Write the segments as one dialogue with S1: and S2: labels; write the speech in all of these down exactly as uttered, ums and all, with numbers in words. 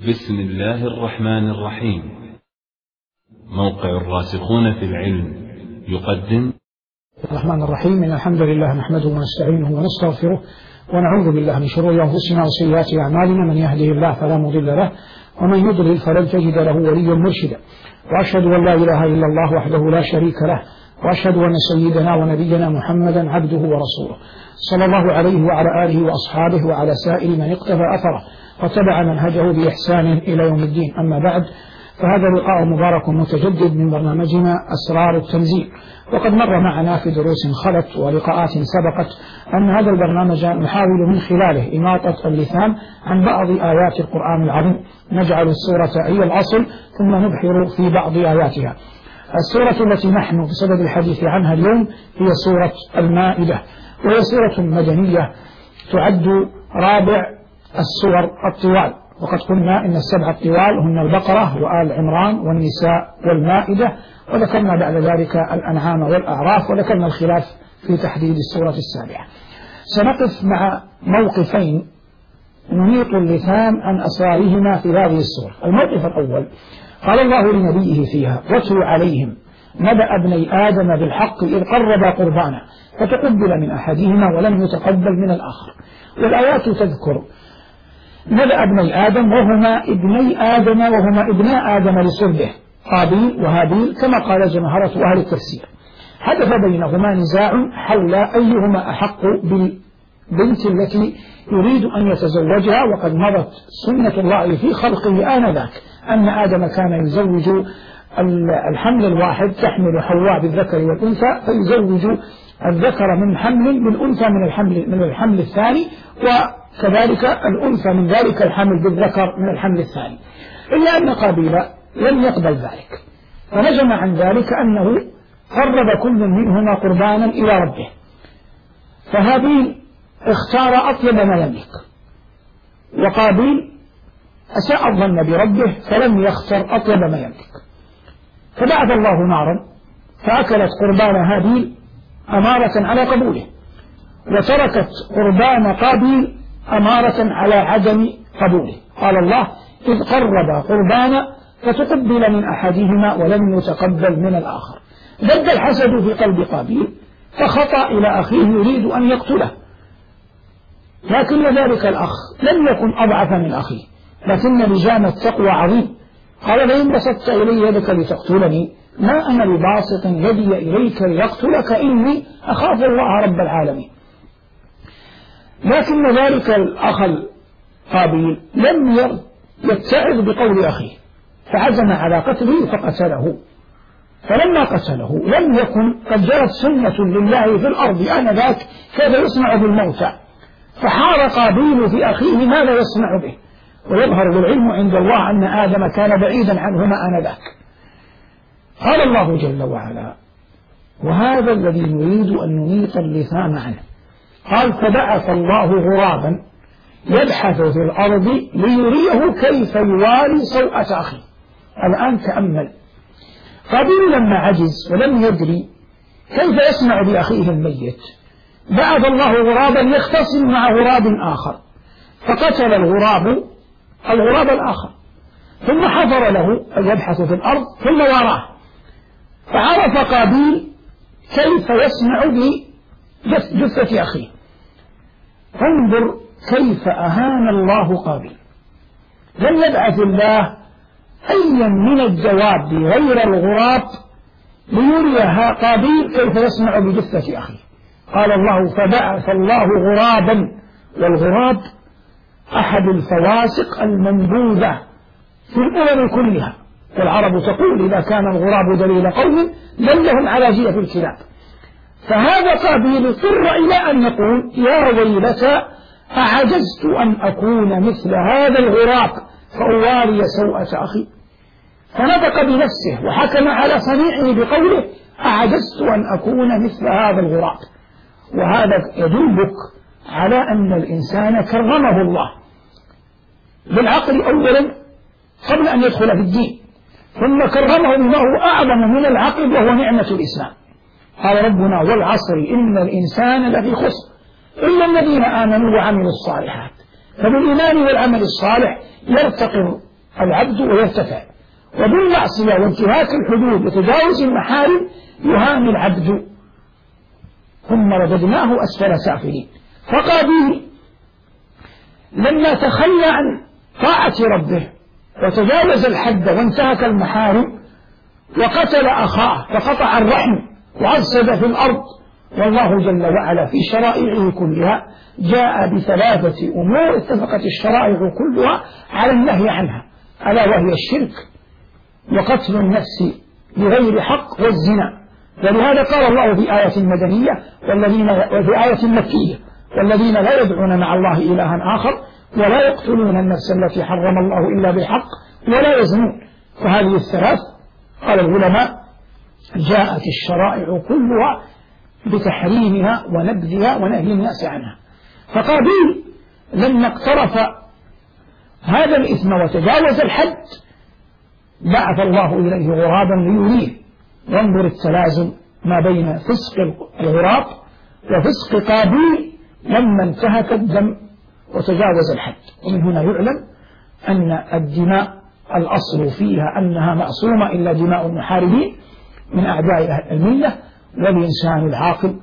S1: بسم الله الرحمن الرحيم. موقع الراسخون في العلم يقدم
S2: الرحمن الرحيم. إن الحمد لله نحمده ونستعينه ونستغفره ونعوذ بالله من شرور أنفسنا وسيئات أعمالنا، من يهده الله فلا مضل له ومن يضلل فلن تجد له وليا مرشدا، وأشهد أن لا إله إلا الله وحده لا شريك له، وأشهد أن سيدنا ونبينا محمدا عبده ورسوله صلى الله عليه وعلى آله وأصحابه وعلى سائر من اقتفى أثره واتبع منهجه بإحسان إلى يوم الدين. أما بعد، فهذا لقاء مبارك متجدد من برنامجنا أسرار التنزيل. وقد مر معنا في دروس خلت ولقاءات سبقت أن هذا البرنامج نحاول من خلاله إماطة اللثام عن بعض آيات القرآن العظيم، نجعل السورة هي الأصل ثم نبحر في بعض آياتها. السورة التي نحن بسبب الحديث عنها اليوم هي سورة المائدة، وهي سورة مدنية تعد رابع السور الطوال. وقد قلنا إن السبع الطوال هن البقرة وآل عمران والنساء والمائدة، وذكرنا بعد ذلك الأنعام والأعراف، وذكرنا الخلاف في تحديد السورة السابعة. سنقف مع موقفين نميط اللثام عن أسرارهما في هذه السورة. الموقف الأول قال الله لنبيه فيها: واتل عليهم نبأ ابني آدم بالحق إذ قربا قربانا فتقبل من أحدهما ولم يتقبل من الآخر. والآيات تذكر نبأ ابني آدم وهما ابني آدم وهما ابناء آدم لصلبه قابيل وهابيل، كما قال جمهرة أهل التفسير. حدث بينهما نزاع حول أيهما أحق بالبنت التي يريد أن يتزوجها، وقد مضت سنة الله في خلقه آنذاك أن آدم كان يزوج الحمل الواحد، تحمل حواء بالذكر والأنثى، فيزوج الذكر من حمل بالأنثى من الحمل من الحمل الثاني، وكذلك الأنثى من ذلك الحمل بالذكر من الحمل الثاني. إلا أن قابيل لم يقبل ذلك، فنجم عن ذلك أنه قرب كل منهما قربانا إلى ربه. فهابيل اختار أطيب ما يملك، وقابيل أساء الظن بربه فلم يختر أطيب ما يملك. فبعث الله نارا فأكلت قربان هابيل أمارة على قبوله، وتركت قربان قابيل أمارة على عدم قبوله. قال الله: إذ قربا قربانا فتقبل من أحدهما ولم يتقبل من الآخر. بد الحسد في قلب قابيل فخطأ إلى أخيه يريد أن يقتله، لكن ذلك الأخ لم يكن أضعف من أخيه، لكن لجام التقوى عظيم. قال: فإن بسطت إلي يدك لتقتلني ما أنا بباسط يدي إليك ليقتلك إني أخاف الله رب العالمين. لكن ذلك الأخ قابيل لم يتعظ بقول أخيه، فعزم على قتله فقتله. فلما قتله لم يكن قد جرت سنة لله في الأرض آنذاك كيف يصنع بالموتى، فحار قابيل في أخيه ماذا يصنع به، ويظهر بالعلم عند الله أن آدم كان بعيدا عنهما آنذاك. قال الله جل وعلا: وهذا الذي نريد أن نميط اللثام عنه. قال: فبعث الله غرابا يبحث في الأرض ليريه كيف يواري سوءة أخيه. الآن تأمل، قابيل لما عجز ولم يدري كيف يصنع بأخيه الميت، بعث الله غرابا يختصم مع غراب آخر، فقتل الغراب الغراب الآخر، ثم حفر له أن يبحث في الأرض ثم واراه، فعرف قابيل كيف يصنع بجثة أخيه. فانظر كيف أهان الله قابيل. لم يبعث الله أيا من الجواب غير الغراب ليريها قابيل كيف يصنع بجثة أخيه. قال الله: فبعث الله غرابا، والغراب أحد الفواسق المنبوذة في الأمم كلها، والعرب تقول: إذا كان الغراب دليل قوم دلهم على جيف الكلاب. فهذا قابيل اضطر إلى أن يقول: يا ويلتى أعجزت أن أكون مثل هذا الغراب فأواري سوءة أخي. فنطق بنفسه وحكم على صنيعه بقوله: أعجزت أن أكون مثل هذا الغراب. وهذا يدلك على أن الإنسان كرمه الله بالعقل أولا قبل أن يدخل في الدين، ثم كرمه بما هو أعظم من العقل وهو نعمة الإسلام. قال ربنا: والعصر إن الإنسان لفي خسر إلا الذين آمنوا وعملوا الصالحات. فبالإيمان والعمل الصالح يرتقي العبد ويرتفع، وبالمعصية وانتهاك الحدود وتجاوز المحارم يهان العبد. ثم رددناه أسفل سافلين. فقابيل لما تخلى عن طاعة ربه وتجاوز الحد وانتهك المحارم وقتل أخاه فقطع الرحم وأفسد في الأرض، والله جل وعلا في شرائعه كلها جاء بثلاثة أمور اتفقت الشرائع كلها على النهي عنها، ألا وهي الشرك وقتل النفس بغير حق والزنا. ولهذا قال الله في آية مدنية والذين وفي آية مكية: والذين لا يدعون مع الله إلها آخر ولا يقتلون النفس التي حرم الله إلا بالحق ولا يزنون. فهذه الثلاث قال العلماء جاءت الشرائع كلها بتحريمها ونبذها ونهي الناس عنها. فقابيل لما اقترف هذا الإثم وتجاوز الحد بعث الله إليه غرابا ليريه. وانظر التلازم ما بين فسق الغراب وفسق قابيل لما انتهك الدم وتجاوز الحد. ومن هنا يعلم أن الدماء الأصل فيها أنها معصومة إلا دماء المحاربين من أعداء الملة. والإنسان العاقل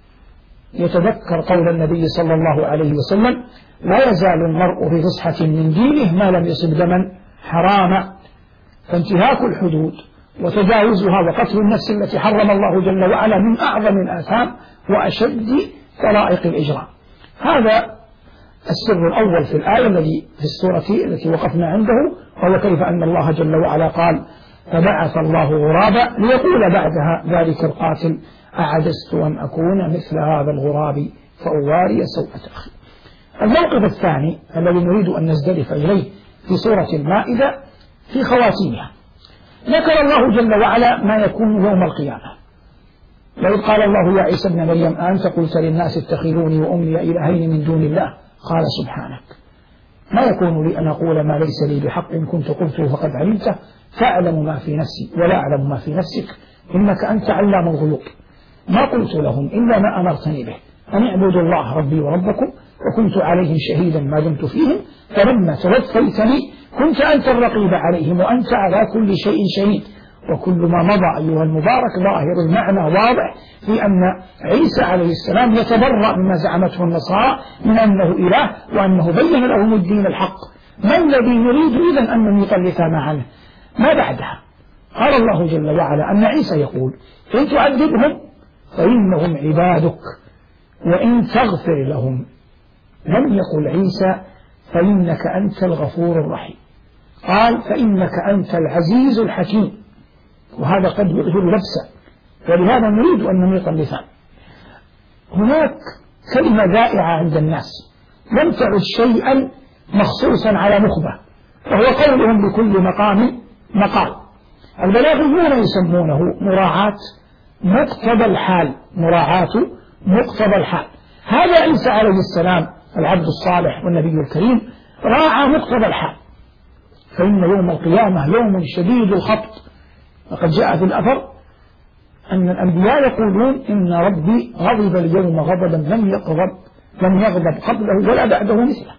S2: يتذكر قول النبي صلى الله عليه وسلم: لا يزال المرء في فسحة من دينه ما لم يصب دما حراما. فانتهاك الحدود وتجاوزها وقتل النفس التي حرم الله جل وعلا من أعظم الآثام وأشد طرائق الإجرام. هذا السر الأول في الآية الذي في السورة التي وقفنا عنده، وهو كيف أن الله جل وعلا قال: فبعث الله غرابا ليقول بعدها ذلك القاتل: أعجزت أن أكون مثل هذا الغراب فأواري سوءة أخي. الموقف الثاني الذي نريد أن نزدلف إليه في سورة المائدة في خواتيمها، ذكر الله جل وعلا ما يكون يوم القيامة. وإذ قال الله يا عيسى ابن مريم أأنت قلت للناس اتخذوني وأمي إلهين من دون الله قال سبحانك ما يكون لي أن أقول ما ليس لي بحق إن كنت قلته فقد علمته فأعلم ما في نفسي ولا أعلم ما في نفسك إنك أنت علام الغيوب. ما قلت لهم إلا ما أمرتني به أن اعبدوا الله ربي وربكم وكنت عليهم شهيدا ما دمت فيهم فلما توفيتني كنت أنت الرقيب عليهم وأنت على كل شيء شهيد. وكل ما مضى أيها المبارك ظاهر المعنى واضح في أن عيسى عليه السلام يتبرأ مما زعمته النصارى من أنه إله وأنه بين لهم الدين الحق. ما الذي نريد إذن أن نطلق عنه؟ ما بعدها قال الله جل وعلا أن عيسى يقول: إن تعذبهم فإنهم عبادك وإن تغفر لهم. لم يقل عيسى فإنك أنت الغفور الرحيم، قال فإنك أنت العزيز الحكيم، وهذا قد يظهر لبسا، ولهذا نريد أن نميط اللسان. هناك كلمة ذائعة عند الناس لم تعد شيئا مخصوصا على نخبة، وهو قولهم لكل مقام مقال. البلاغيون يسمونه مراعاة مقتضى الحال، مراعاة مقتضى الحال. هذا عيسى عليه السلام العبد الصالح والنبي الكريم راعى مقتضى الحال، فإن يوم القيامة يوم شديد الخبط. وقد جاء في الأثر أن الأنبياء يقولون إن ربي غضب اليوم غضبا لم يغضب لم يغضب قبله ولا بعده مثله.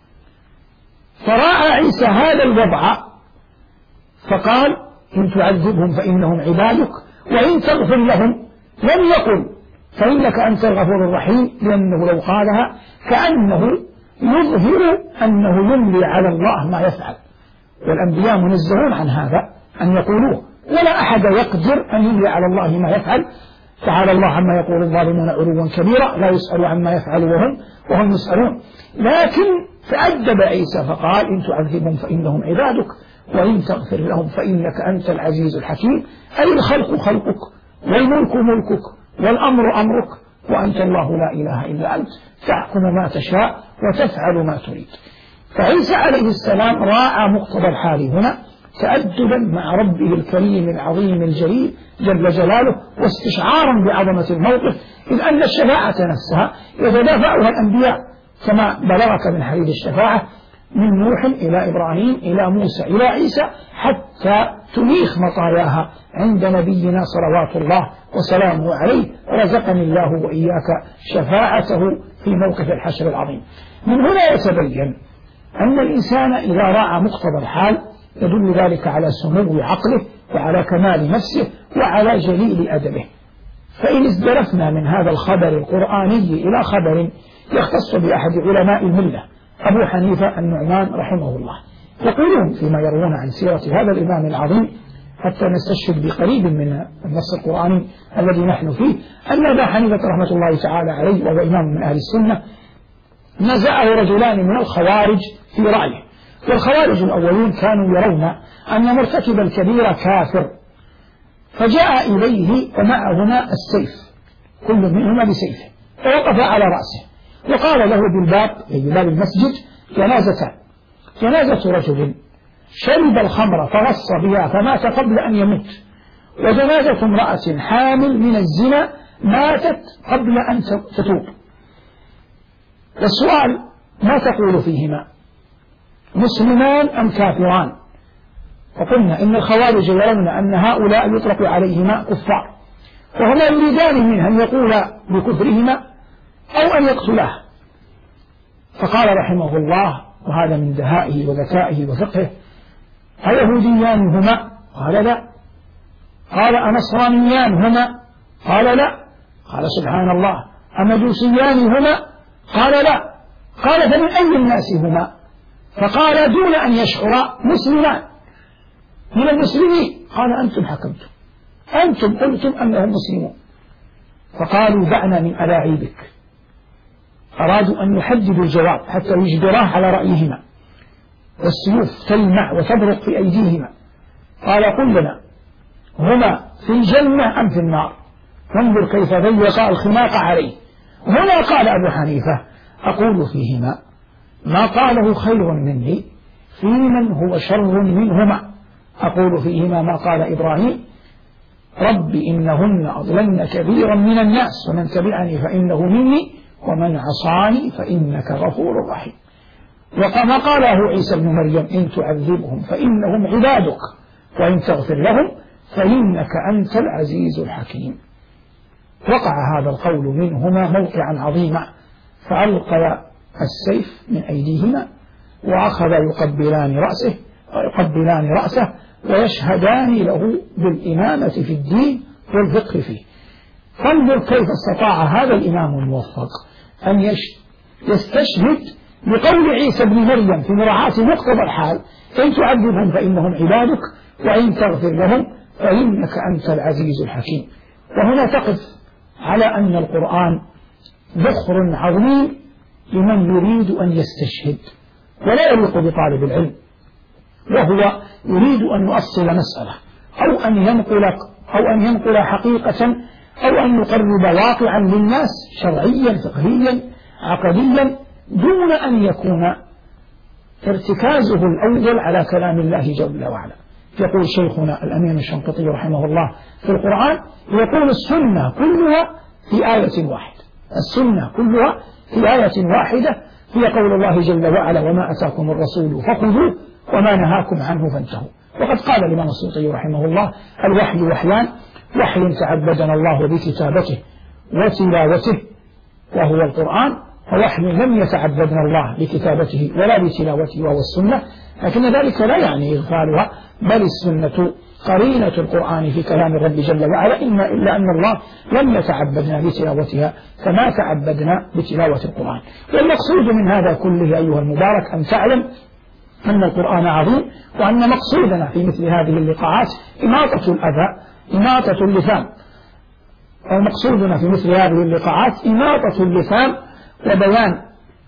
S2: فراعى عيسى هذا الوضع فقال: إن تعذبهم فإنهم عبادك وإن تغفر لهم. لم يقل فإنك أنت الغفور الرحيم، لأنه لو قالها كأنه يظهر أنه يملي على الله ما يفعل، والأنبياء منزهون عن هذا أن يقولوه، ولا أحد يقدر أن يملي على الله ما يفعل. تعالى الله عما يقول الظالمون علوا كبيرا، لا يسأل عما يفعل وهم وهم يسألون. لكن تأدب عيسى فقال: إن تعذبهم فإنهم عبادك وإن تغفر لهم فإنك أنت العزيز الحكيم، أي الخلق خلقك والملك ملكك والأمر أمرك وأنت الله لا إله إلا أنت تحكم ما تشاء وتفعل ما تريد. فعيسى عليه السلام راعى مقتضى الحال هنا تأدبا مع ربه الكريم العظيم الجليل جل جلاله، واستشعارا بعظمة الموقف، إذ أن الشفاعة نفسها يتدافعها الأنبياء كما بلغك من حديث الشفاعة من نوح إلى إبراهيم إلى موسى إلى عيسى حتى تنيخ مطاياها عند نبينا صلوات الله وسلامه عليه، رزقني الله وإياك شفاعته في موقف الحشر العظيم. من هنا يتبين أن الإنسان إذا راعى مقتضى الحال يدل ذلك على سمو عقله وعلى كمال نفسه وعلى جليل أدبه. فإن ازدرفنا من هذا الخبر القرآني إلى خبر يختص بأحد علماء الملة أبو حنيفة النعمان رحمه الله، يقولون فيما يروون عن سيرة هذا الإمام العظيم حتى نستشهد بقريب من النص القرآني الذي نحن فيه، أن أبا حنيفة رحمة الله تعالى عليه وهو إمام من أهل السنة نزعه رجلان من الخوارج في رأيه. والخوارج الأولين كانوا يرون أن مرتكب الكبيرة كافر، فجاء إليه ومعهما السيف كل منهما بسيفه فوقف على رأسه وقال له بالباب أي باب المسجد جنازتان، جنازة رجل شرب الخمر فغص بها فمات قبل أن يموت، وجنازة امرأة حامل من الزنا ماتت قبل أن تتوب. والسؤال ما تقول فيهما، مسلمان أم كافران؟ فقلنا إن الخوارج يرون أن هؤلاء يطلق عليهما كفار، وهما يريدان منه أن يقول بكفرهما أو أن يقتلاه. فقال رحمه الله وهذا من دهائه وذكائه وفقهه: أيهوديان هما؟ قال لا. قال أنصرانيان هما؟ قال لا. قال سبحان الله أمجوسيان هما؟ قال لا. قال فمن أي الناس هما؟ فقال دون أن يشعر مسلمان من المسلمين. قال أنتم حكمتم، أنتم قلتم أنهم مسلمون. فقالوا دعنا من ألاعيبك. أرادوا أن يحددوا الجواب حتى يجبراه على رأيهما، والسيوف تلمع وتبرق في أيديهما. قال قل لنا هما في الجنة أم في النار؟ وانظر كيف ضيق الخناق عليه. هنا قال أبو حنيفة أقول فيهما ما قاله خير مني في من هو شر منهما. أقول فيهما ما قال إبراهيم رب إنهن أضللن كثيرا من الناس ومن تبعني فإنه مني ومن عصاني فإنك غفور رحيم. وما قاله عيسى بن مريم إن تعذبهم فإنهم عبادك وإن تغفر لهم فإنك أنت العزيز الحكيم. وقع هذا القول منهما موقعا عظيما، فألقى السيف من أيديهما وأخذ يقبلان رأسه ويقبلان رأسه ويشهدان له بالإمامة في الدين والفقه فيه. فانظر كيف استطاع هذا الإمام الموفق أن يستشهد بقول عيسى بن مريم في مراعاة مقتضى الحال إن تعذبهم فإنهم عبادك وإن تغفر لهم فإنك أنت العزيز الحكيم. وهنا تقف على أن القرآن ذخر عظيم لمن يريد أن يستشهد، ولا يليق بطالب العلم وهو يريد أن يؤصل مسألة أو أن ينقل أو أن ينقل حقيقة أو أن يقرب واقعا للناس شرعيا فقهيا عقديا دون أن يكون ارتكازه الأول على كلام الله جل وعلا. يقول شيخنا الأمين الشنقيطي رحمه الله في القرآن، يقول السنة كلها في آية واحدة، السنة كلها في آية واحدة هي قول الله جل وعلا وما أتاكم الرسول فخذوه وما نهاكم عنه فانتهوا. وقد قال الإمام السيوطي رحمه الله الوحي وحيان: وحي تعبدنا الله بكتابته وتلاوته وهو القرآن، ووحي لم يتعبدنا الله بكتابته ولا بتلاوته وهو السنة، لكن ذلك لا يعني إغفالها، بل السنة قرينة القرآن في كلام الرب جل وعلا، إما إلا أن الله لم يتعبدنا بتلاوتها كما تعبدنا بتلاوة القرآن. والمقصود من هذا كله أيها المبارك أن تعلم أن القرآن عظيم، وأن مقصودنا في مثل هذه اللقاءات إماطة الأذى إماطة اللسان، أو مقصودنا في مثل هذه اللقاءات إماطة اللسان وبيان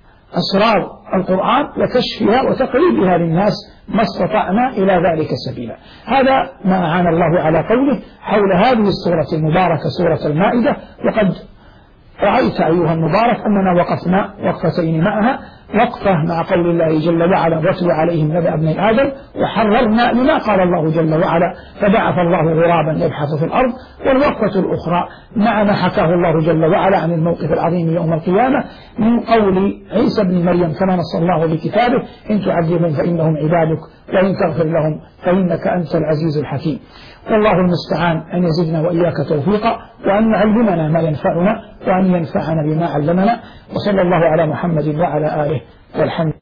S2: أسرار القرآن وكشفها وتقريبها للناس ما استطعنا إلى ذلك سبيلا. هذا ما أعان الله على قوله حول هذه السورة المباركة سورة المائدة. وقد رأيت أيها المبارك أننا وقفنا وقفتين معها، وقفة مع قول الله جل وعلا واتل عليهم نبأ ابني آدم، وحررنا لما قال الله جل وعلا فبعث الله غرابا يبحث في الأرض، والوقفة الأخرى مع ما حكاه الله جل وعلا عن الموقف العظيم يوم القيامة من قول عيسى بن مريم كما نص الله بكتابه إن تعذبهم فإنهم عبادك وإن تغفر لهم فإنك أنت العزيز الحكيم. والله المستعان أن يزدنا وإياك توفيقا، وأن يعلمنا ما ينفعنا، وأن ينفعنا بما علمنا. وصلى الله على محمد وعلى آله والحمد